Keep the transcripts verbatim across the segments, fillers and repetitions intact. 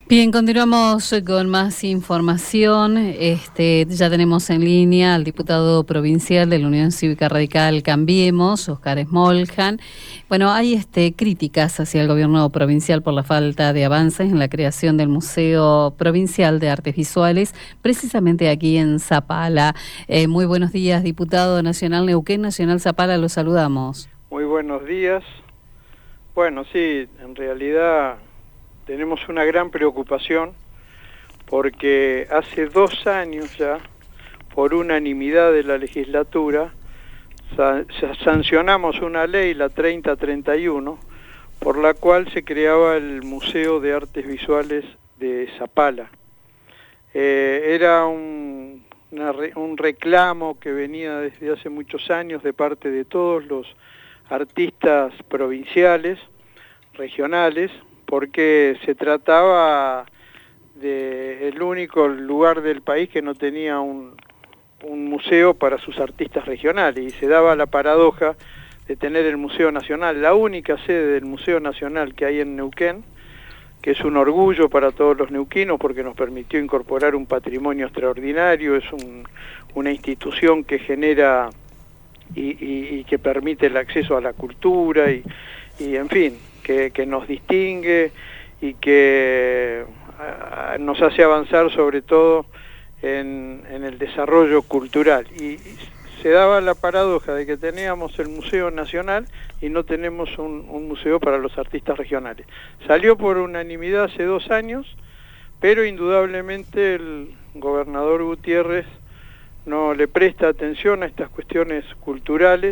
Bien, continuamos con más información. Este, ya tenemos en línea al diputado provincial de la Unión Cívica Radical Cambiemos, Oscar Smoljan. Bueno, hay este, críticas hacia el gobierno provincial por la falta de avances en la creación del Museo Provincial de Artes Visuales, precisamente aquí en Zapala. Eh, muy buenos días, diputado nacional Neuquén Nacional Zapala, los saludamos. Muy buenos días. Bueno, sí, en realidad tenemos una gran preocupación porque hace dos años ya, por unanimidad de la legislatura, sa sancionamos una ley, la treinta treinta y uno, por la cual se creaba el Museo de Artes Visuales de Zapala. Eh, era un, una re, un reclamo que venía desde hace muchos años de parte de todos los artistas provinciales, regionales, porque se trataba de el único lugar del país que no tenía un, un museo para sus artistas regionales, y se daba la paradoja de tener el Museo Nacional, la única sede del Museo Nacional que hay en Neuquén, que es un orgullo para todos los neuquinos porque nos permitió incorporar un patrimonio extraordinario, es un, una institución que genera y, y, y que permite el acceso a la cultura y, y en fin, que, que nos distingue y que a, nos hace avanzar sobre todo en, en el desarrollo cultural. Y, y se daba la paradoja de que teníamos el Museo Nacional y no tenemos un, un museo para los artistas regionales. Salió por unanimidad hace dos años, pero indudablemente el gobernador Gutiérrez no le presta atención a estas cuestiones culturales.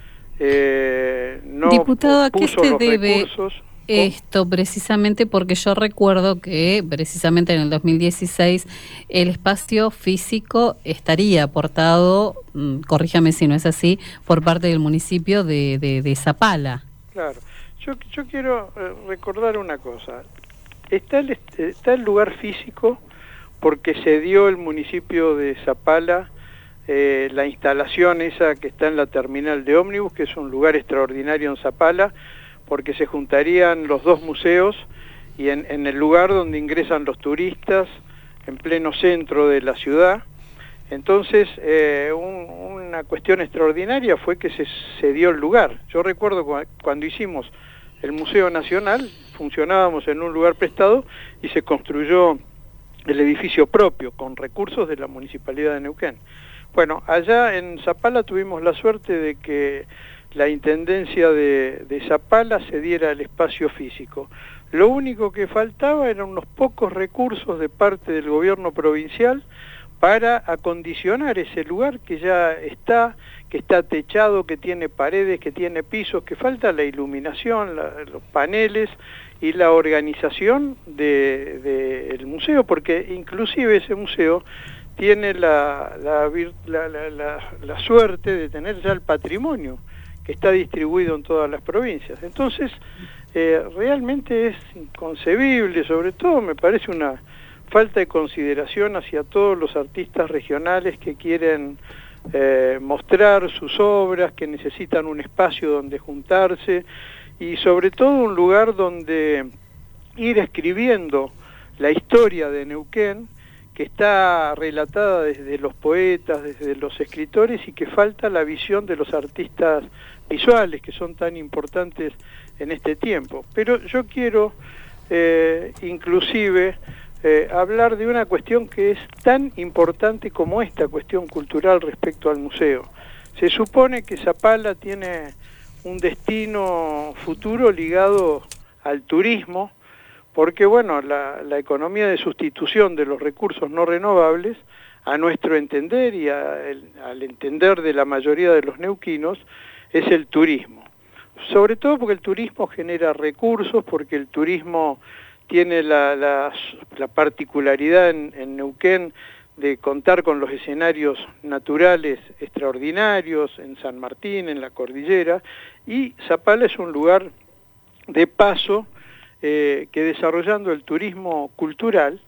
Eh, no Diputado, ¿a qué se los debe recursos. esto? Precisamente porque yo recuerdo que precisamente en el dos mil dieciséis el espacio físico estaría aportado, mmm, corríjame si no es así, por parte del municipio de, de, de Zapala. Claro, yo, yo quiero eh, recordar una cosa. Está el, está el lugar físico porque se dio el municipio de Zapala Eh, la instalación esa que está en la terminal de ómnibus, que es un lugar extraordinario en Zapala, porque se juntarían los dos museos y en, en el lugar donde ingresan los turistas, en pleno centro de la ciudad. Entonces, eh, un, una cuestión extraordinaria fue que se, se dio el lugar. Yo recuerdo cu cuando hicimos el Museo Nacional, funcionábamos en un lugar prestado y se construyó el edificio propio, con recursos de la Municipalidad de Neuquén. Bueno, allá en Zapala tuvimos la suerte de que la Intendencia de, de Zapala se diera el espacio físico. Lo único que faltaba eran unos pocos recursos de parte del gobierno provincial para acondicionar ese lugar que ya está, que está techado, que tiene paredes, que tiene pisos, que falta la iluminación, la, los paneles y la organización del de, de museo, porque inclusive ese museo tiene la, la, la, la, la, la suerte de tener ya el patrimonio que está distribuido en todas las provincias. Entonces, eh, realmente es inconcebible, sobre todo me parece una falta de consideración hacia todos los artistas regionales que quieren eh, mostrar sus obras, que necesitan un espacio donde juntarse y sobre todo un lugar donde ir escribiendo la historia de Neuquén, que está relatada desde los poetas, desde los escritores, y que falta la visión de los artistas visuales, que son tan importantes en este tiempo. Pero yo quiero, eh, inclusive, eh, hablar de una cuestión que es tan importante como esta cuestión cultural respecto al museo. Se supone que Zapala tiene un destino futuro ligado al turismo, porque bueno, la, la economía de sustitución de los recursos no renovables, a nuestro entender y a el, al entender de la mayoría de los neuquinos, es el turismo. Sobre todo porque el turismo genera recursos, porque el turismo tiene la, la, la particularidad en, en Neuquén de contar con los escenarios naturales extraordinarios, en San Martín, en la cordillera, y Zapala es un lugar de paso Eh, que desarrollando el turismo cultural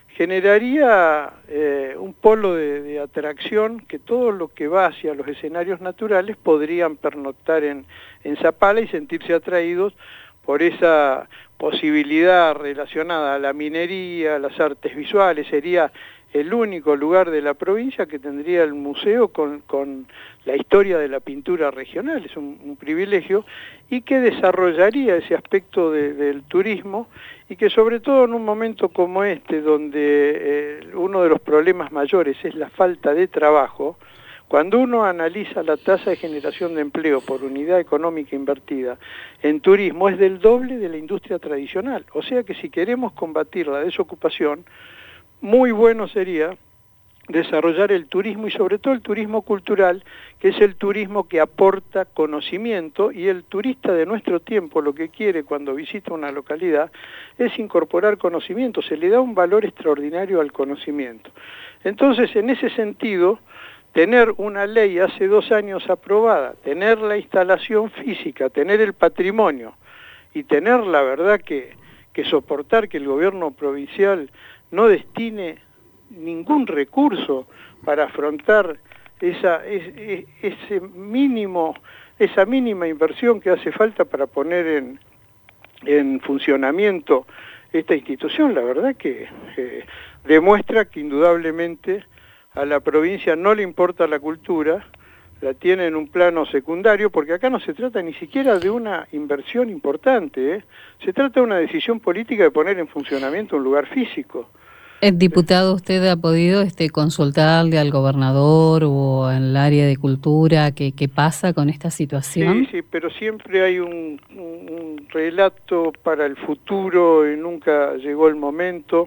generaría eh, un polo de, de atracción que todo lo que va hacia los escenarios naturales podrían pernoctar en, en Zapala y sentirse atraídos por esa posibilidad relacionada a la minería, a las artes visuales. Sería el único lugar de la provincia que tendría el museo con, con la historia de la pintura regional. Es un, un privilegio, y que desarrollaría ese aspecto de, del turismo, y que sobre todo en un momento como este, donde eh, uno de los problemas mayores es la falta de trabajo, cuando uno analiza la tasa de generación de empleo por unidad económica invertida en turismo, es del doble de la industria tradicional. O sea que si queremos combatir la desocupación, muy bueno sería desarrollar el turismo, y sobre todo el turismo cultural, que es el turismo que aporta conocimiento, y el turista de nuestro tiempo lo que quiere cuando visita una localidad es incorporar conocimiento, se le da un valor extraordinario al conocimiento. Entonces, en ese sentido, tener una ley hace dos años aprobada, tener la instalación física, tener el patrimonio, y tener la verdad que, que soportar que el gobierno provincial no destine ningún recurso para afrontar esa, ese, ese mínimo, esa mínima inversión que hace falta para poner en, en funcionamiento esta institución, la verdad que eh, demuestra que indudablemente a la provincia no le importa la cultura, la tiene en un plano secundario, porque acá no se trata ni siquiera de una inversión importante, ¿eh? Se trata de una decisión política de poner en funcionamiento un lugar físico. El diputado, ¿usted ha podido este, consultarle al gobernador o en el área de cultura qué, qué pasa con esta situación? Sí, sí, pero siempre hay un, un, un relato para el futuro y nunca llegó el momento.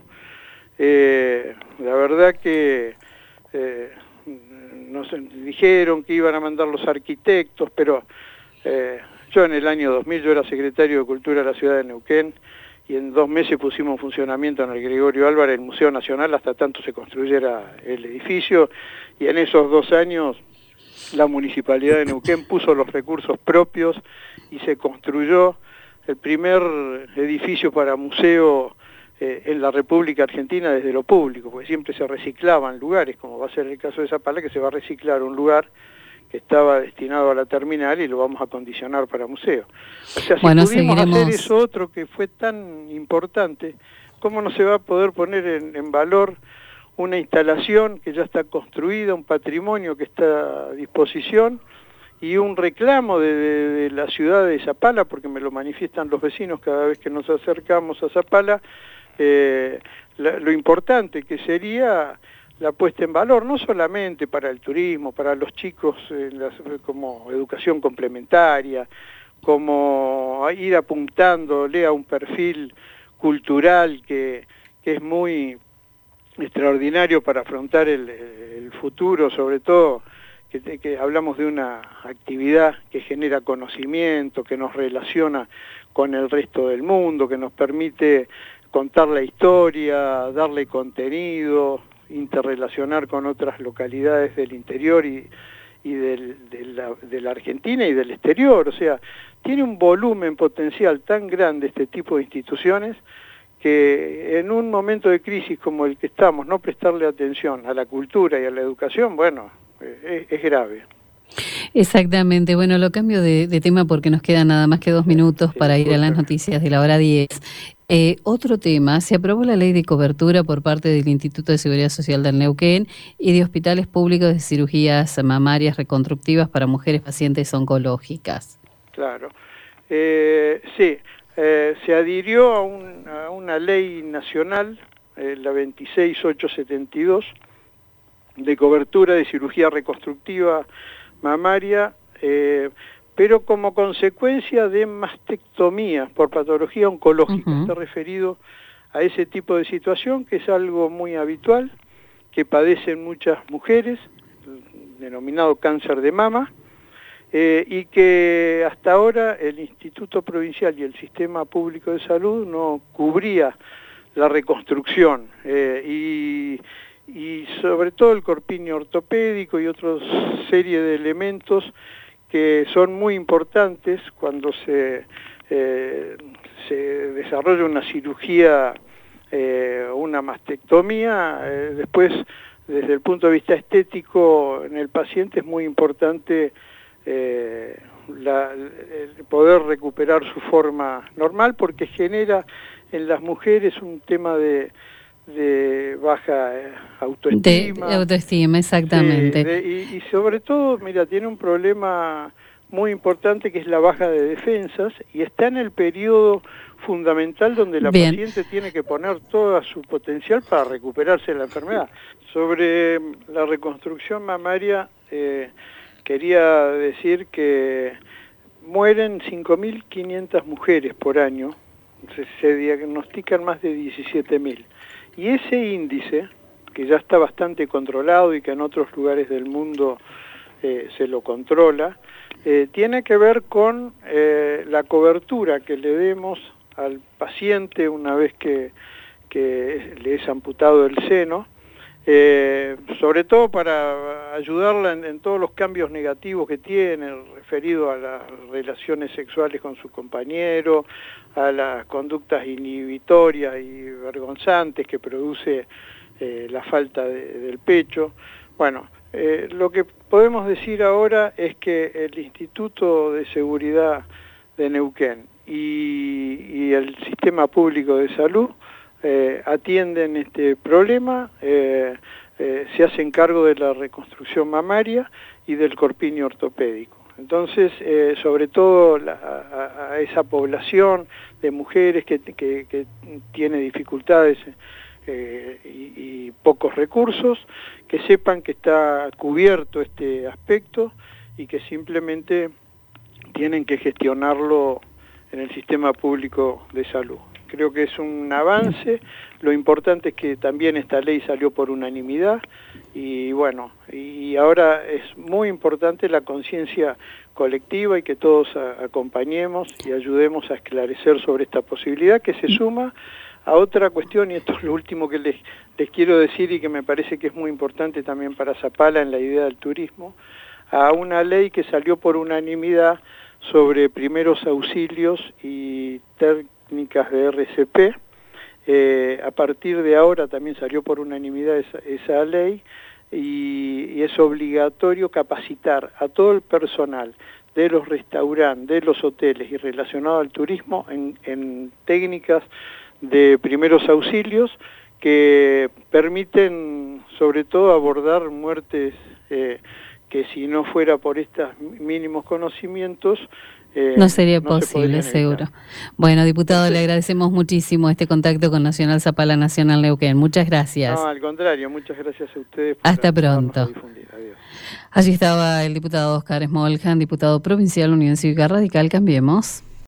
Eh, la verdad que eh, nos dijeron que iban a mandar los arquitectos, pero eh, yo en el año dos mil, yo era secretario de Cultura de la ciudad de Neuquén, y en dos meses pusimos en funcionamiento en el Gregorio Álvarez el Museo Nacional hasta tanto se construyera el edificio, y en esos dos años la Municipalidad de Neuquén puso los recursos propios y se construyó el primer edificio para museo eh, en la República Argentina desde lo público, porque siempre se reciclaban lugares, como va a ser el caso de Zapala, que se va a reciclar un lugar que estaba destinado a la terminal y lo vamos a condicionar para museo. O sea, si bueno, pudimos seguiremos... hacer eso otro que fue tan importante, ¿cómo no se va a poder poner en, en valor una instalación que ya está construida, un patrimonio que está a disposición y un reclamo de, de, de la ciudad de Zapala, porque me lo manifiestan los vecinos cada vez que nos acercamos a Zapala, eh, la, lo importante que sería la puesta en valor, no solamente para el turismo, para los chicos eh, las, como educación complementaria, como ir apuntándole a un perfil cultural que, que es muy extraordinario para afrontar el, el futuro, sobre todo que, que hablamos de una actividad que genera conocimiento, que nos relaciona con el resto del mundo, que nos permite contar la historia, darle contenido, interrelacionar con otras localidades del interior y, y del, de, la, de la Argentina y del exterior. O sea, tiene un volumen potencial tan grande este tipo de instituciones que en un momento de crisis como el que estamos, no prestarle atención a la cultura y a la educación, bueno, es, es grave. Exactamente. Bueno, lo cambio de, de tema porque nos quedan nada más que dos minutos sí, para ir a las noticias de la hora diez. Eh, otro tema, se aprobó la ley de cobertura por parte del Instituto de Seguridad Social del Neuquén y de hospitales públicos de cirugías mamarias reconstructivas para mujeres pacientes oncológicas. Claro, eh, sí, eh, se adhirió a, un, a una ley nacional, eh, la veintiséis mil ochocientos setenta y dos, de cobertura de cirugía reconstructiva mamaria, eh, pero como consecuencia de mastectomía por patología oncológica. Uh-huh. Está referido a ese tipo de situación que es algo muy habitual, que padecen muchas mujeres, denominado cáncer de mama, eh, y que hasta ahora el Instituto Provincial y el Sistema Público de Salud no cubría la reconstrucción, eh, y, y sobre todo el corpiño ortopédico y otra serie de elementos que son muy importantes cuando se, eh, se desarrolla una cirugía, eh, una mastectomía. Eh, después, desde el punto de vista estético, en el paciente es muy importante eh, la, el poder recuperar su forma normal, porque genera en las mujeres un tema de, de baja autoestima. De, de autoestima, exactamente. Sí, de, y, y sobre todo, mira, tiene un problema muy importante que es la baja de defensas, y está en el periodo fundamental donde la Bien. paciente tiene que poner todo su potencial para recuperarse de la enfermedad. Sobre la reconstrucción mamaria, eh, quería decir que mueren cinco mil quinientas mujeres por año, se, se diagnostican más de diecisiete mil, y ese índice, que ya está bastante controlado y que en otros lugares del mundo eh, se lo controla, eh, tiene que ver con eh, la cobertura que le demos al paciente una vez que, que le es amputado el seno, eh, sobre todo para ayudarla en, en todos los cambios negativos que tiene, referido a las relaciones sexuales con su compañero, a las conductas inhibitorias y vergonzantes que produce eh, la falta de, del pecho. Bueno, eh, lo que podemos decir ahora es que el Instituto de Seguridad de Neuquén y, y el Sistema Público de Salud eh, atienden este problema, eh, eh, se hacen cargo de la reconstrucción mamaria y del corpiño ortopédico. Entonces, eh, sobre todo la, a, a esa población de mujeres que, que, que tiene dificultades eh, y, y pocos recursos, que sepan que está cubierto este aspecto y que simplemente tienen que gestionarlo en el sistema público de salud. Creo que es un avance. Lo importante es que también esta ley salió por unanimidad y bueno, y ahora es muy importante la conciencia colectiva y que todos a, acompañemos y ayudemos a esclarecer sobre esta posibilidad, que se suma a otra cuestión, y esto es lo último que les, les quiero decir y que me parece que es muy importante también para Zapala en la idea del turismo, a una ley que salió por unanimidad sobre primeros auxilios y técnicas de R C P. Eh, a partir de ahora también salió por unanimidad esa, esa ley y, y es obligatorio capacitar a todo el personal de los restaurantes, de los hoteles y relacionado al turismo en, en técnicas de primeros auxilios que permiten sobre todo abordar muertes eh, que si no fuera por estos mínimos conocimientos eh, no sería no posible, seguro. Bueno, diputado, le agradecemos muchísimo este contacto con Nacional Zapala Nacional Neuquén. Muchas gracias. No, al contrario, muchas gracias a ustedes por Hasta pronto. Adiós. Allí estaba el diputado Oscar Smoljan, diputado provincial Unión Cívica Radical. Cambiemos.